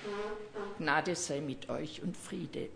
Gnade sei mit euch und Friede.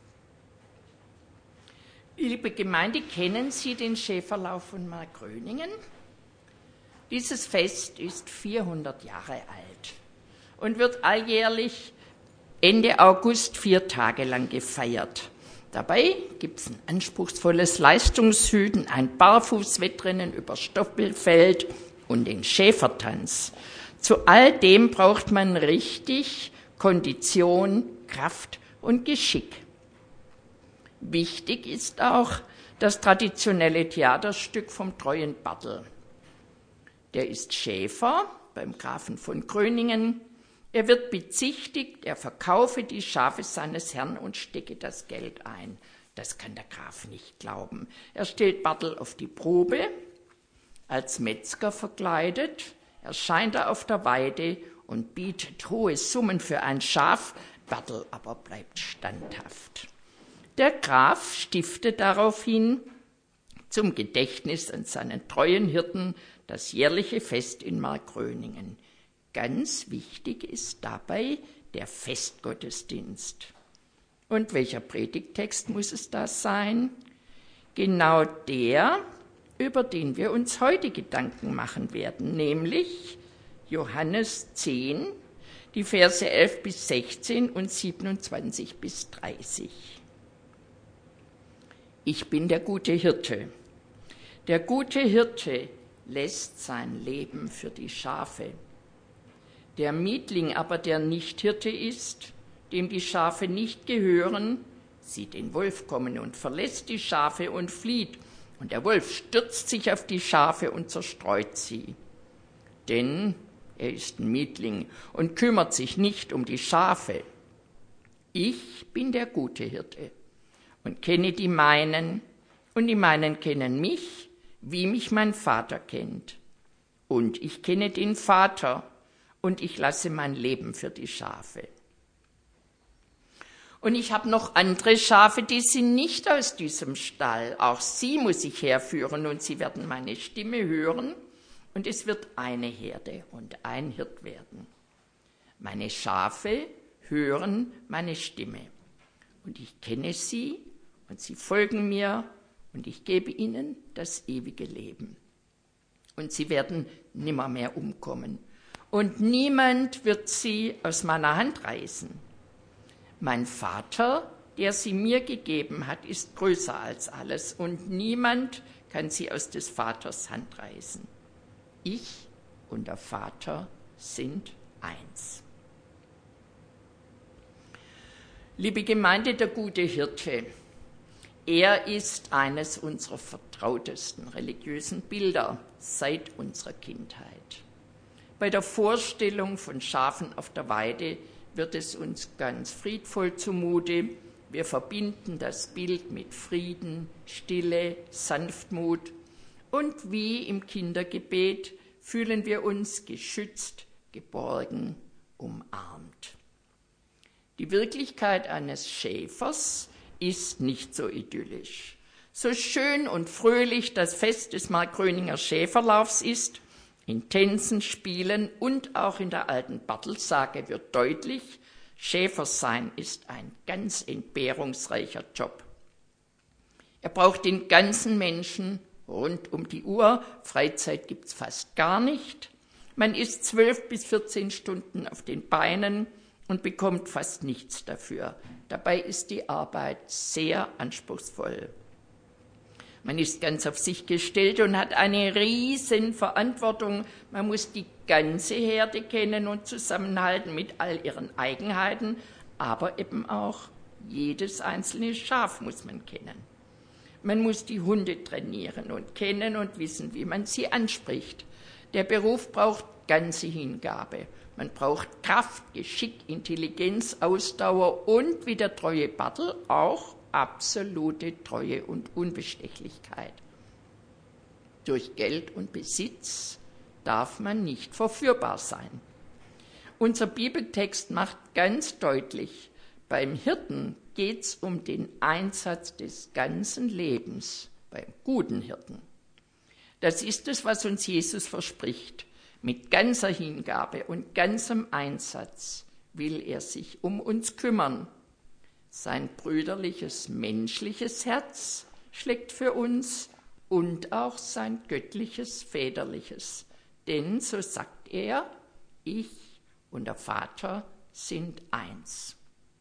Liebe Gemeinde, kennen Sie den Schäferlauf von Markgröningen? Dieses Fest ist 400 Jahre alt und wird alljährlich Ende August 4 Tage lang gefeiert. Dabei gibt es ein anspruchsvolles Leistungshüten, ein Barfußwettrennen über Stoppelfeld und den Schäfertanz. Zu all dem braucht man richtig Kondition, Kraft und Geschick. Wichtig ist auch das traditionelle Theaterstück vom treuen Bartel. Der ist Schäfer beim Grafen von Gröningen. Er wird bezichtigt, er verkaufe die Schafe seines Herrn und stecke das Geld ein. Das kann der Graf nicht glauben. Er stellt Bartel auf die Probe, als Metzger verkleidet, erscheint er auf der Weide und bietet hohe Summen für ein Schaf. Bartel aber bleibt standhaft. Der Graf stiftet daraufhin zum Gedächtnis an seinen treuen Hirten das jährliche Fest in Markgröningen. Ganz wichtig ist dabei der Festgottesdienst. Und welcher Predigttext muss es da sein? Genau der, über den wir uns heute Gedanken machen werden, nämlich Johannes 10, die Verse 11 bis 16 und 27 bis 30. Ich bin der gute Hirte. Der gute Hirte lässt sein Leben für die Schafe. Der Mietling aber, der nicht Hirte ist, dem die Schafe nicht gehören, sieht den Wolf kommen und verlässt die Schafe und flieht. Und der Wolf stürzt sich auf die Schafe und zerstreut sie. Denn er ist ein Mietling und kümmert sich nicht um die Schafe. Ich bin der gute Hirte und kenne die meinen, und die meinen kennen mich, wie mich mein Vater kennt. Und ich kenne den Vater, und ich lasse mein Leben für die Schafe. Und ich habe noch andere Schafe, die sind nicht aus diesem Stall. Auch sie muss ich herführen, und sie werden meine Stimme hören, und es wird eine Herde und ein Hirt werden. Meine Schafe hören meine Stimme, und ich kenne sie, und sie folgen mir, und ich gebe ihnen das ewige Leben. Und sie werden nimmermehr umkommen, und niemand wird sie aus meiner Hand reißen. Mein Vater, der sie mir gegeben hat, ist größer als alles, und niemand kann sie aus des Vaters Hand reißen. Ich und der Vater sind eins. Liebe Gemeinde, der gute Hirte, er ist eines unserer vertrautesten religiösen Bilder seit unserer Kindheit. Bei der Vorstellung von Schafen auf der Weide wird es uns ganz friedvoll zumute. Wir verbinden das Bild mit Frieden, Stille, Sanftmut. Und wie im Kindergebet fühlen wir uns geschützt, geborgen, umarmt. Die Wirklichkeit eines Schäfers ist nicht so idyllisch. So schön und fröhlich das Fest des Markgröninger Schäferlaufs ist, in Tänzen, Spielen und auch in der alten Bartelsage wird deutlich, Schäfersein ist ein ganz entbehrungsreicher Job. Er braucht den ganzen Menschen rund um die Uhr, Freizeit gibt's fast gar nicht. Man ist 12 bis 14 Stunden auf den Beinen und bekommt fast nichts dafür. Dabei ist die Arbeit sehr anspruchsvoll. Man ist ganz auf sich gestellt und hat eine riesen Verantwortung. Man muss die ganze Herde kennen und zusammenhalten mit all ihren Eigenheiten, aber eben auch jedes einzelne Schaf muss man kennen. Man muss die Hunde trainieren und kennen und wissen, wie man sie anspricht. Der Beruf braucht ganze Hingabe. Man braucht Kraft, Geschick, Intelligenz, Ausdauer und, wie der treue Bartel, auch absolute Treue und Unbestechlichkeit. Durch Geld und Besitz darf man nicht verführbar sein. Unser Bibeltext macht ganz deutlich, beim Hirten geht es um den Einsatz des ganzen Lebens, beim guten Hirten. Das ist es, was uns Jesus verspricht. Mit ganzer Hingabe und ganzem Einsatz will er sich um uns kümmern. Sein brüderliches, menschliches Herz schlägt für uns und auch sein göttliches, väterliches. Denn, so sagt er, ich und der Vater sind eins.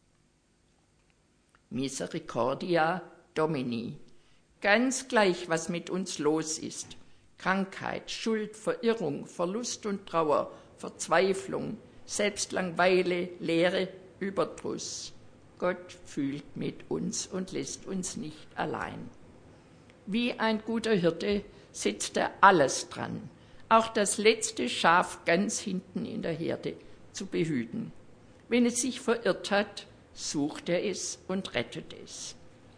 Misericordia Domini. Ganz gleich, was mit uns los ist. Krankheit, Schuld, Verirrung, Verlust und Trauer, Verzweiflung, Selbstlangweile, Leere, Überdruss. Gott fühlt mit uns und lässt uns nicht allein. Wie ein guter Hirte setzt er alles dran, auch das letzte Schaf ganz hinten in der Herde zu behüten. Wenn es sich verirrt hat, sucht er es und rettet es.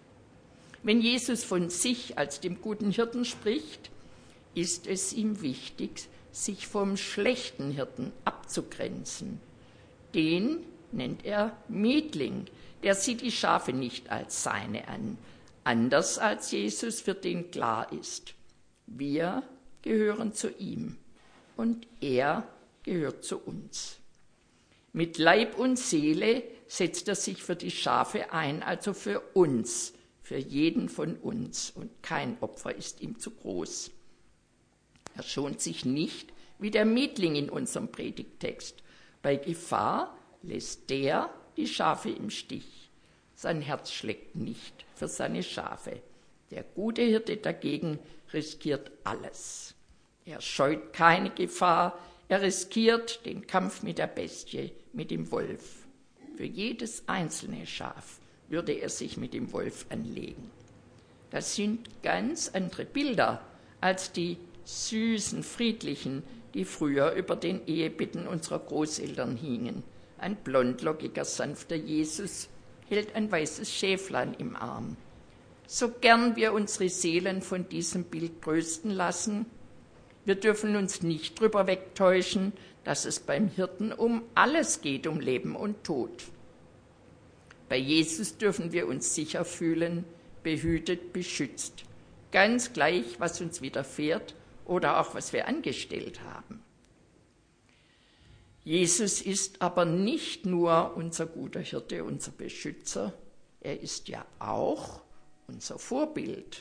Wenn Jesus von sich als dem guten Hirten spricht, ist es ihm wichtig, sich vom schlechten Hirten abzugrenzen. Den nennt er Mietling, der sieht die Schafe nicht als seine an, anders als Jesus, für den klar ist, wir gehören zu ihm und er gehört zu uns. Mit Leib und Seele setzt er sich für die Schafe ein, also für uns, für jeden von uns, und kein Opfer ist ihm zu groß. Er schont sich nicht wie der Mietling in unserem Predigttext. Bei Gefahr lässt der die Schafe im Stich. Sein Herz schlägt nicht für seine Schafe. Der gute Hirte dagegen riskiert alles. Er scheut keine Gefahr, er riskiert den Kampf mit der Bestie, mit dem Wolf. Für jedes einzelne Schaf würde er sich mit dem Wolf anlegen. Das sind ganz andere Bilder als die süßen, friedlichen, die früher über den Ehebetten unserer Großeltern hingen. Ein blondlockiger, sanfter Jesus hält ein weißes Schäflein im Arm. So gern wir unsere Seelen von diesem Bild trösten lassen, wir dürfen uns nicht drüber wegtäuschen, dass es beim Hirten um alles geht, um Leben und Tod. Bei Jesus dürfen wir uns sicher fühlen, behütet, beschützt, ganz gleich, was uns widerfährt oder auch was wir angestellt haben. Jesus ist aber nicht nur unser guter Hirte, unser Beschützer, er ist ja auch unser Vorbild.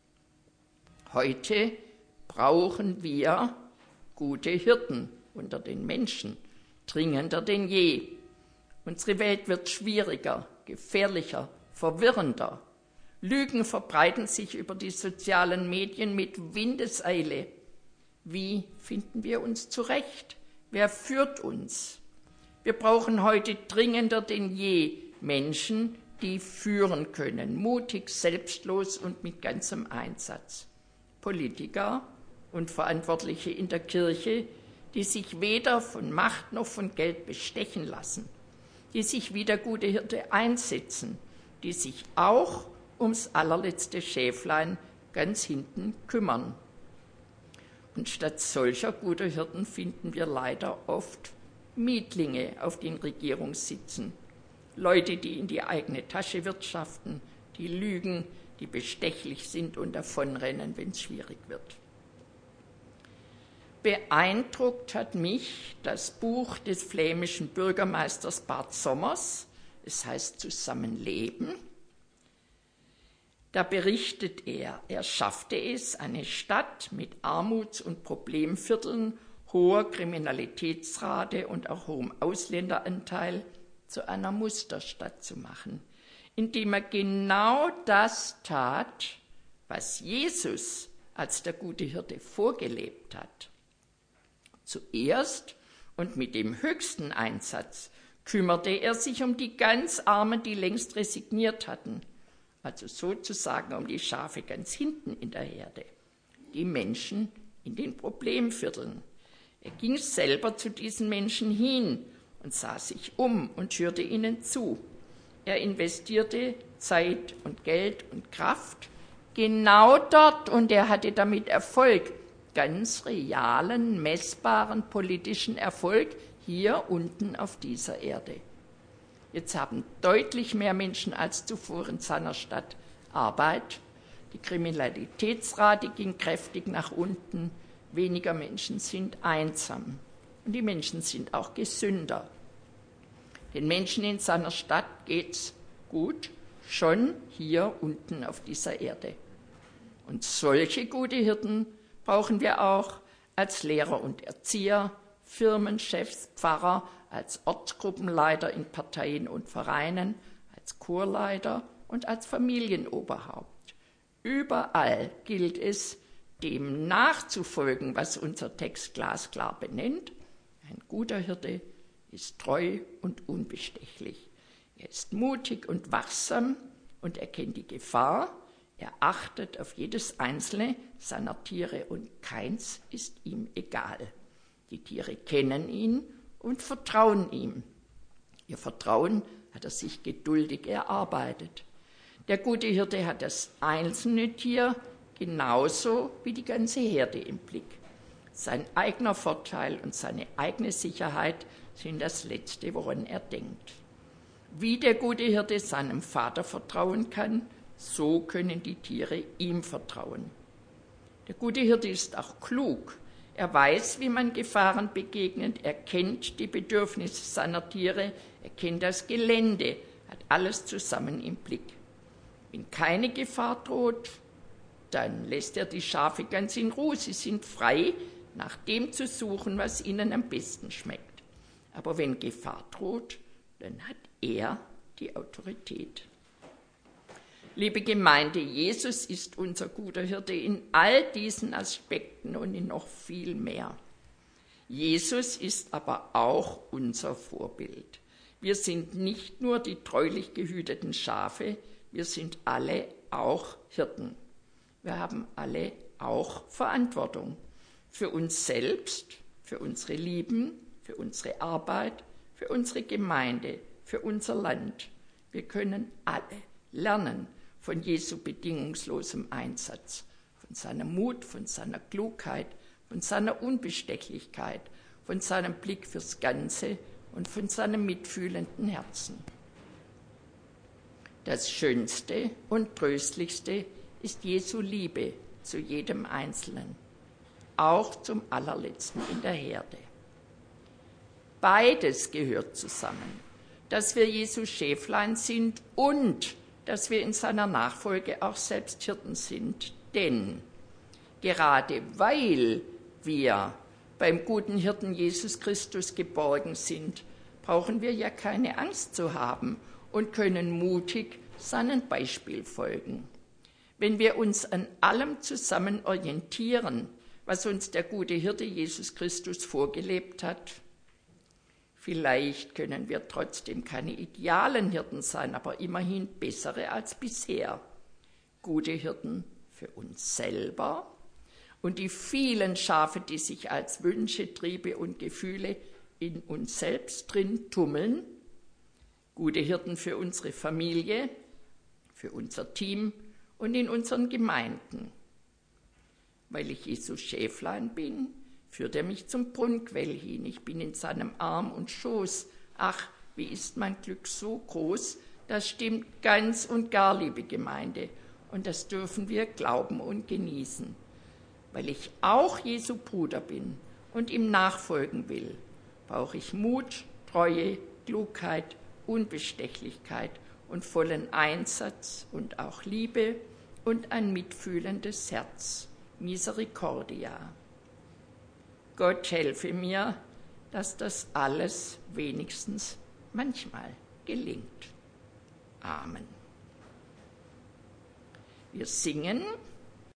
Heute brauchen wir gute Hirten unter den Menschen, dringender denn je. Unsere Welt wird schwieriger, gefährlicher, verwirrender. Lügen verbreiten sich über die sozialen Medien mit Windeseile. Wie finden wir uns zurecht? Wer führt uns? Wir brauchen heute dringender denn je Menschen, die führen können, mutig, selbstlos und mit ganzem Einsatz. Politiker und Verantwortliche in der Kirche, die sich weder von Macht noch von Geld bestechen lassen, die sich wie der gute Hirte einsetzen, die sich auch ums allerletzte Schäflein ganz hinten kümmern. Und statt solcher guter Hirten finden wir leider oft Mietlinge auf den Regierungssitzen, Leute, die in die eigene Tasche wirtschaften, die lügen, die bestechlich sind und davonrennen, wenn es schwierig wird. Beeindruckt hat mich das Buch des flämischen Bürgermeisters Bart Sommers, es heißt Zusammenleben. Da berichtet er schaffte es, eine Stadt mit Armuts- und Problemvierteln, hoher Kriminalitätsrate und auch hohem Ausländeranteil zu einer Musterstadt zu machen, indem er genau das tat, was Jesus als der gute Hirte vorgelebt hat. Zuerst und mit dem höchsten Einsatz kümmerte er sich um die ganz Armen, die längst resigniert hatten, also sozusagen um die Schafe ganz hinten in der Herde, die Menschen in den Problemvierteln. Er ging selber zu diesen Menschen hin und sah sich um und hörte ihnen zu. Er investierte Zeit und Geld und Kraft genau dort und er hatte damit Erfolg, ganz realen, messbaren politischen Erfolg hier unten auf dieser Erde. Jetzt haben deutlich mehr Menschen als zuvor in seiner Stadt Arbeit. Die Kriminalitätsrate ging kräftig nach unten. Weniger Menschen sind einsam. Und die Menschen sind auch gesünder. Den Menschen in seiner Stadt geht's gut, schon hier unten auf dieser Erde. Und solche gute Hirten brauchen wir auch als Lehrer und Erzieher, Firmenchefs, Pfarrer, als Ortsgruppenleiter in Parteien und Vereinen, als Chorleiter und als Familienoberhaupt. Überall gilt es, dem nachzufolgen, was unser Text glasklar benennt. Ein guter Hirte ist treu und unbestechlich. Er ist mutig und wachsam und erkennt die Gefahr. Er achtet auf jedes einzelne seiner Tiere und keins ist ihm egal. Die Tiere kennen ihn und vertrauen ihm. Ihr Vertrauen hat er sich geduldig erarbeitet. Der gute Hirte hat das einzelne Tier genauso wie die ganze Herde im Blick. Sein eigener Vorteil und seine eigene Sicherheit sind das Letzte, woran er denkt. Wie der gute Hirte seinem Vater vertrauen kann, so können die Tiere ihm vertrauen. Der gute Hirte ist auch klug. Er weiß, wie man Gefahren begegnet, er kennt die Bedürfnisse seiner Tiere, er kennt das Gelände, hat alles zusammen im Blick. Wenn keine Gefahr droht, dann lässt er die Schafe ganz in Ruhe. Sie sind frei, nach dem zu suchen, was ihnen am besten schmeckt. Aber wenn Gefahr droht, dann hat er die Autorität. Liebe Gemeinde, Jesus ist unser guter Hirte in all diesen Aspekten und in noch viel mehr. Jesus ist aber auch unser Vorbild. Wir sind nicht nur die treulich gehüteten Schafe, wir sind alle auch Hirten. Wir haben alle auch Verantwortung für uns selbst, für unsere Lieben, für unsere Arbeit, für unsere Gemeinde, für unser Land. Wir können alle lernen von Jesu bedingungslosem Einsatz, von seinem Mut, von seiner Klugheit, von seiner Unbestechlichkeit, von seinem Blick fürs Ganze und von seinem mitfühlenden Herzen. Das Schönste und Tröstlichste ist Jesu Liebe zu jedem Einzelnen, auch zum Allerletzten in der Herde. Beides gehört zusammen, dass wir Jesu Schäflein sind und dass wir in seiner Nachfolge auch selbst Hirten sind. Denn gerade weil wir beim guten Hirten Jesus Christus geborgen sind, brauchen wir ja keine Angst zu haben und können mutig seinem Beispiel folgen. Wenn wir uns an allem zusammen orientieren, was uns der gute Hirte Jesus Christus vorgelebt hat, vielleicht können wir trotzdem keine idealen Hirten sein, aber immerhin bessere als bisher. Gute Hirten für uns selber und die vielen Schafe, die sich als Wünsche, Triebe und Gefühle in uns selbst drin tummeln. Gute Hirten für unsere Familie, für unser Team und in unseren Gemeinden. Weil ich Jesu Schäflein bin, führt er mich zum Brunnenquell hin. Ich bin in seinem Arm und Schoß. Ach, wie ist mein Glück so groß? Das stimmt ganz und gar, liebe Gemeinde. Und das dürfen wir glauben und genießen. Weil ich auch Jesu Bruder bin und ihm nachfolgen will, brauche ich Mut, Treue, Klugheit, Unbestechlichkeit und vollen Einsatz und auch Liebe und ein mitfühlendes Herz. Misericordia. Gott helfe mir, dass das alles wenigstens manchmal gelingt. Amen. Wir singen